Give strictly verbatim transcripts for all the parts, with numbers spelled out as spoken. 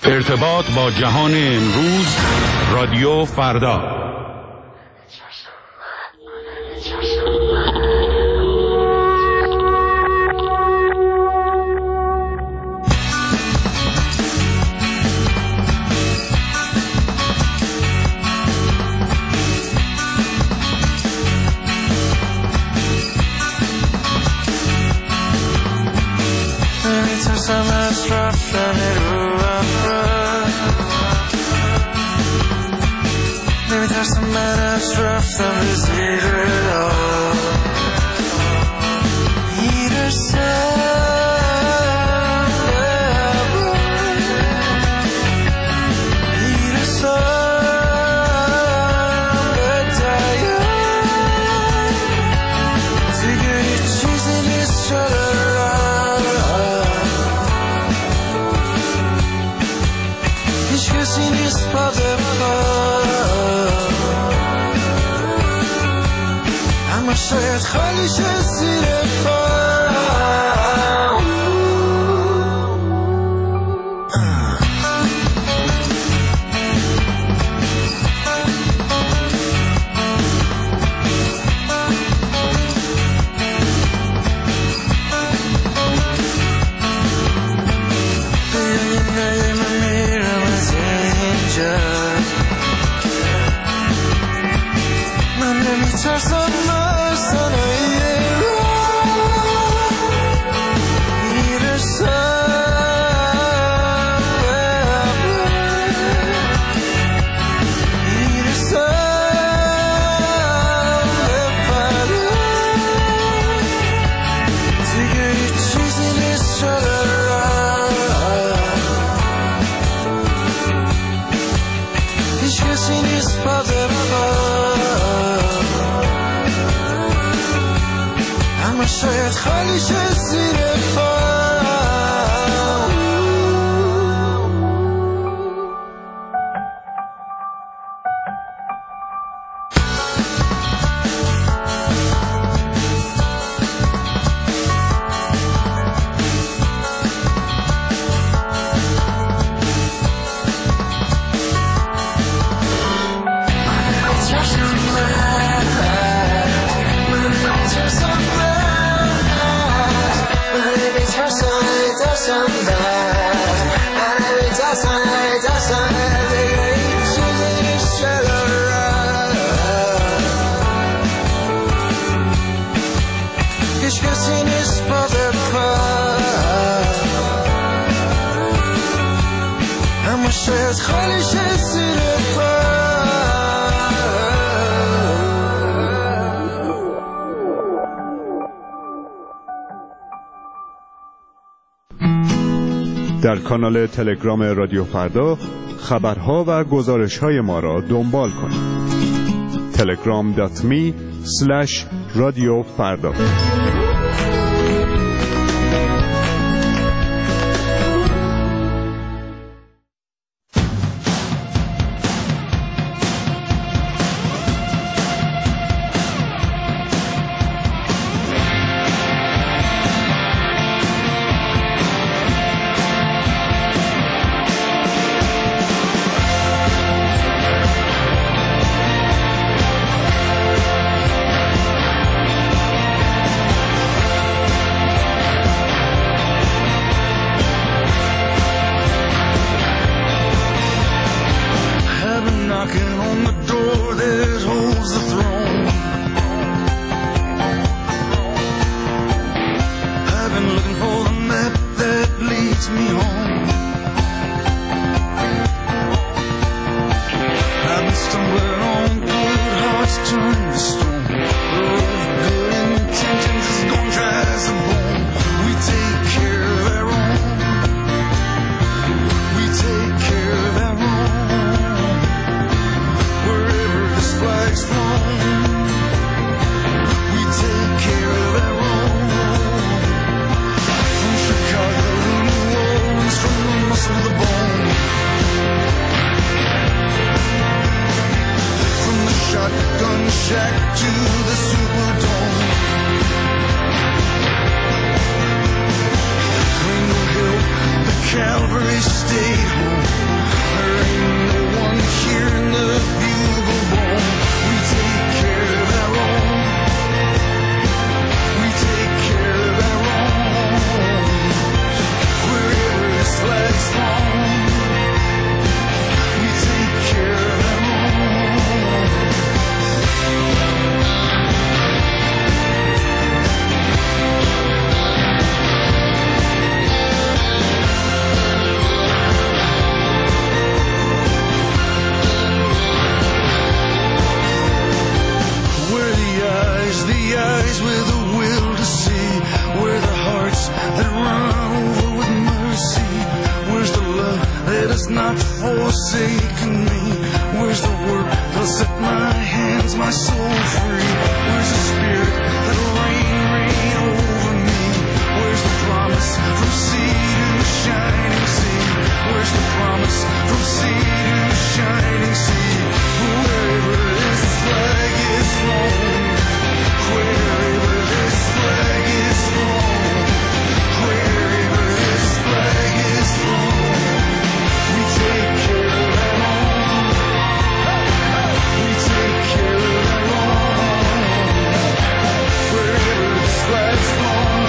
ارتباط با جهان امروز، رادیو فردا. شاید خالی شد زیر پا من میرم از اینجا، من نمیترسم شاید خالی شد زیر پا. شاید خالی شد زیر پا. در کانال تلگرام رادیو فردا خبرها و گزارش‌های ما را دنبال کنید. تلگرام دات می اسلش رادیو فردا. From Chicago to New Orleans, from never stayed home. There ain't no one here in the bugle bone. We take care of our own. We take care of our own. Wherever this flag's flown, we take care of our own. We're the eyes, the eyes with the will to see. We're the hearts that run over with mercy. Where's the love that has not forsaken me? Where's the work that'll set my hands, my soul free? Where's the spirit that'll reign, reign over me? Where's the promise from sea to shining sea? Where's the promise from sea to shining sea? Wherever this flag is flown, wherever this flag is flown, wherever this flag is flown, we take care of our own. We take care of our own. Wherever this flag's flown,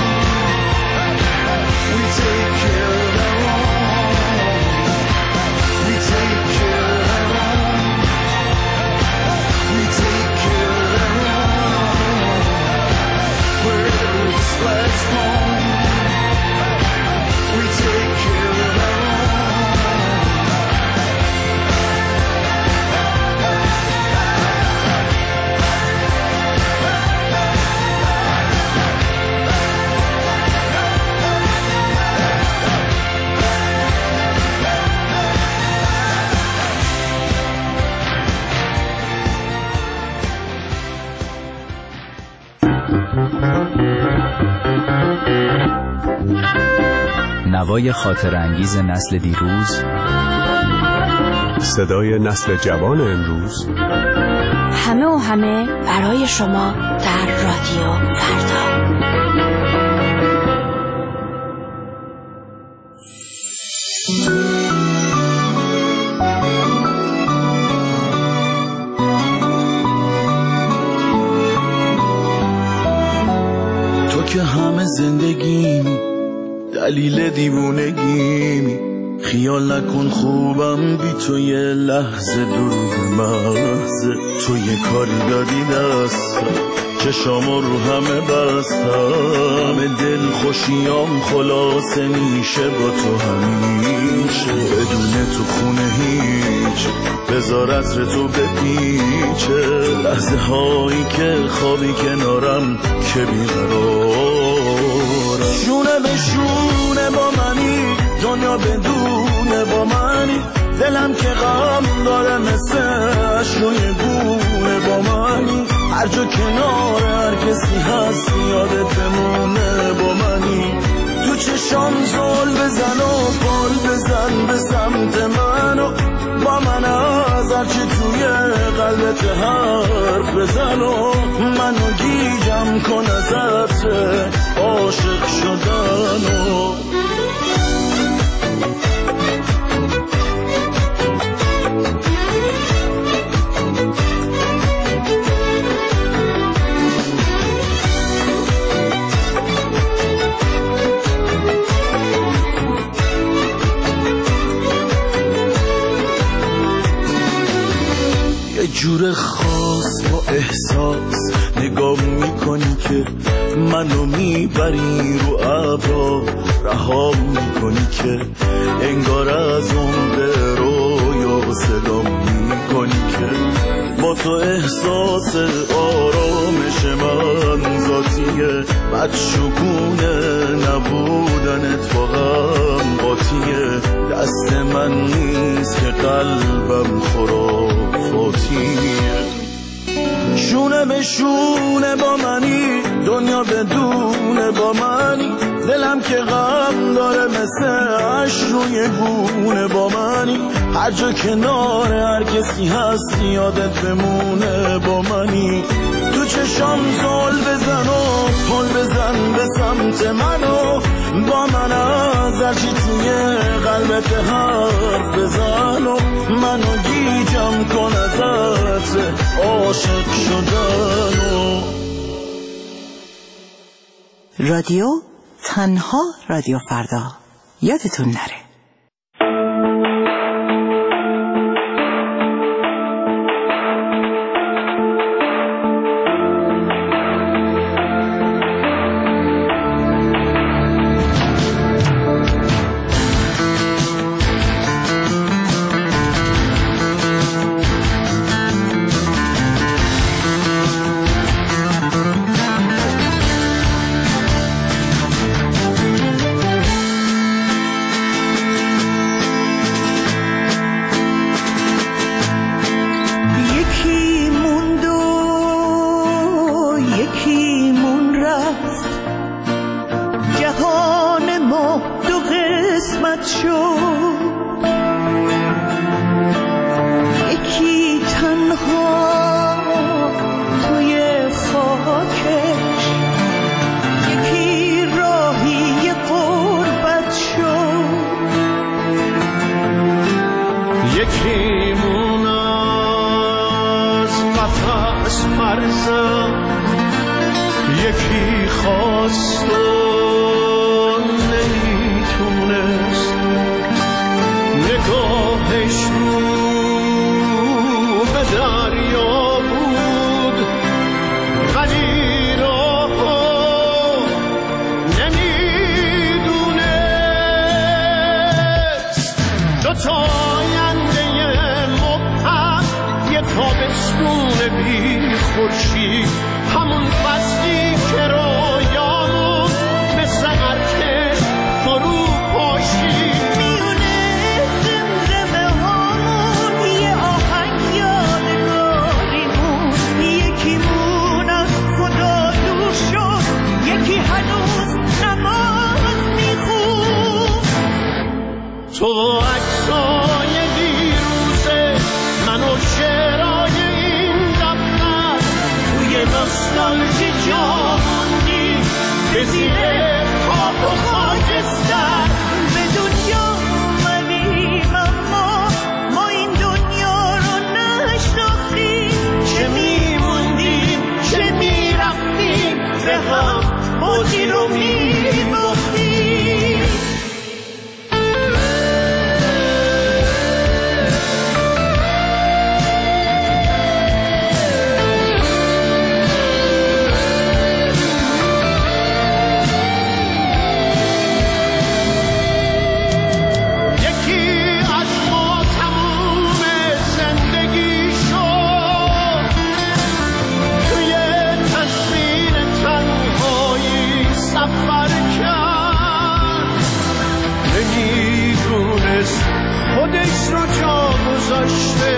we take care of our own. We take care of our own. We take care of our own. Wherever this flag's flown, we take care of our own. نوای خاطر انگیز نسل دیروز، صدای نسل جوان امروز، همه و همه برای شما در رادیو فردا. تو که همه زندگیمی، دلیل دیوونگیمی، خیال نکن خوبم بی تو یه لحظه دروغ محضه. تو یه کاری دادی دستم، چشامو رو همه بستم، دل خوشیام خلاصه میشه با تو همیشه. بدون تو خونه هیچ، بذار عطر تو بپیچه، لحظه هایی که خوابی کنارم که بیقرارم. شونه به شونه با منی، دنیا بدونه با منی، دلم که غم داره مثل اشروی بونه با منی. هر جا کنار هر کسی هست یادت بمونه با منی. تو چشام زل بزن و پل بزن به سمت منو، با من از هرچی توی قلبت حرف بزن و منو گیجم کن از عطر عاشق شدنو. یه جور خاص با احساس نگاه میکنی که منو میبری رو ابرا، رها میکنی که انگار از اون به رویا صدا میکنی که با تو احساس آرامش من ذاتیه، بدشگونه نبودنت با هم قاطیه. دست من نیست که قلبم خرافاتیه. شونه به شونه با منی، دنیا بدونه با منی، دلم که غم داره مثل عشق روی گونه با منی. هر جا کنار هر کسی هست یادت بمونه با منی. تو چشام زل بزن و پل بزن به سمت منو، با من از هرچی توی قلبت حرف بزن و منو گیجم کن ازت عاشق شدن و رادیو تنها رادیو فردا، یادتون نره. یکی خواست و نمیتونست، نگاهش رو به دریا بود ولی راهو نمیدونست. دوتا آینده مبهم، یه تابستون بی خورشید، همون فصلی که رویامون مثل هرکه فرو پاشید. میونه زمزمه هامون یه آهنگ یادگاریمون، یکیمون از خدا دور شد، یکی هنوز نماز میخون. تو عکسای دیروزه من و شعرهای این دفتر، توی نوستالژی جا موندی به زیر خاک و خاکستر. به دنیا اومدیم اما ما این دنیا رو نشناختیم، چه میموندیم چه میرفتیم به هم بازی رو میباختیم. خودش رو جا گذاشته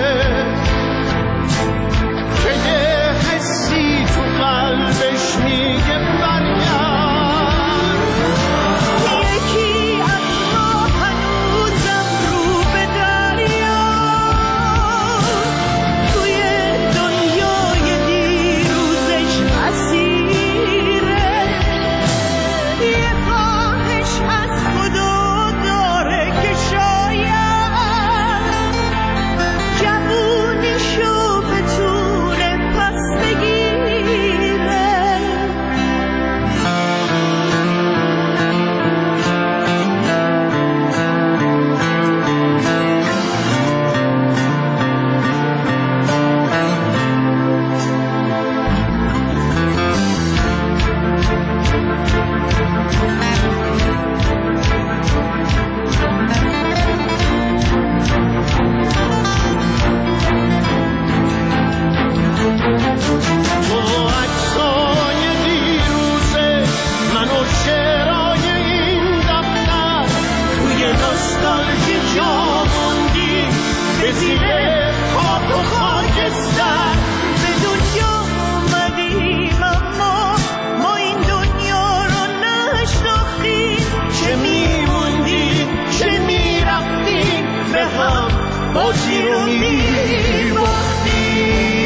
که یه حسی تو قلبش میگه برگرد. یکی از ما هنوزم رو به دریا، توی دنیای دیروزش اسیره. یه خواهش از خدا داره که شاید بازی رو میباختیم.